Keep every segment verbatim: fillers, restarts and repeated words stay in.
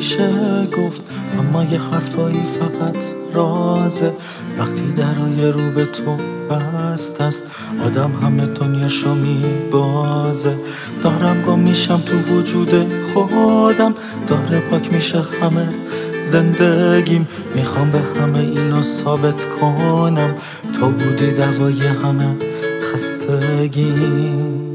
نمیشه گفت، اما یه حرفایی فقط رازه. وقتی درای رو به تو بست است، آدم همه دنیاشو میبازه. دارم گم میشم تو وجود خودم، داره پاک میشه همه زندگیم. میخوام به همه اینو ثابت کنم، تو بودی دوای همه خستگیم.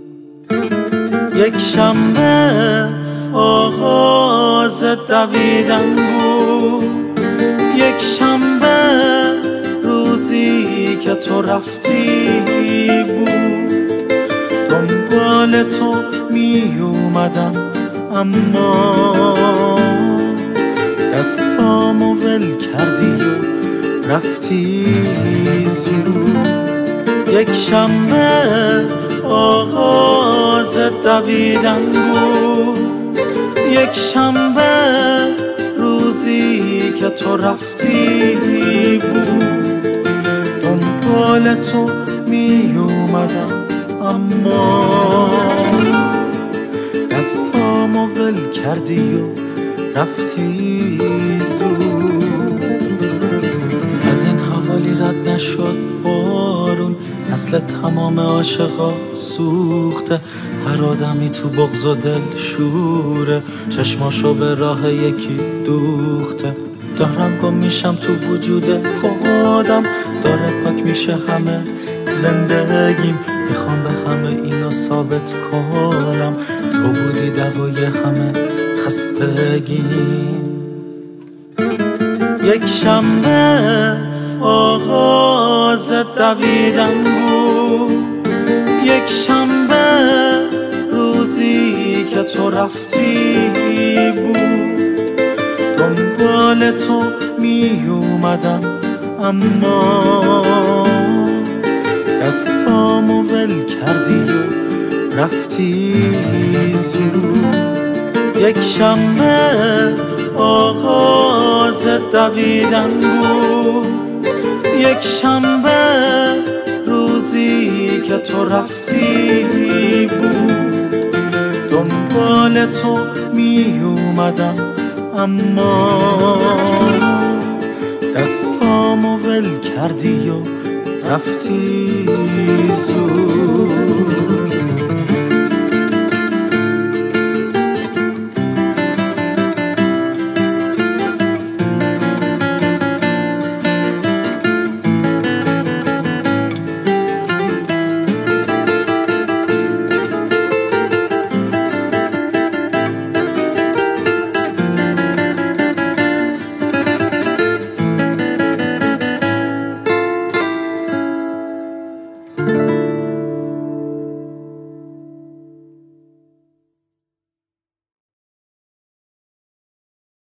یک شنبه آغاز دویدن بود، یک شنبه روزی که تو رفتی بود. دنبال تو می اومدم اما دستامو ول کردی و رفتی زود. یک شنبه آغاز دویدن بود، یک شنبه روزی که تو رفتی بود. دنبال تو می اومدم اما دستامو ول کردی و رفتی زود. از این حوالی رد نشد بارون، اصل تمام عاشقا سوخته. هر آدمی تو بغض و دل شوره، چشماشو به راه یکی دوخته. دارم گم میشم تو وجود خودم، داره پاک میشه همه زندگیم. میخوام به همه اینا ثابت کنم، تو بودی دوای همه خستگیم. یک شنبه آغاز دویدن بود، یک شنبه روزی که تو رفتی بود. دنبال تو می اومدم اما دستامو ول کردی و رفتی زود. یک شنبه آغاز دویدن بود، یک شنبه روزی که تو رفتی بود. دنبال تو می اومدم اما دستامو ول کردی و رفتی زود.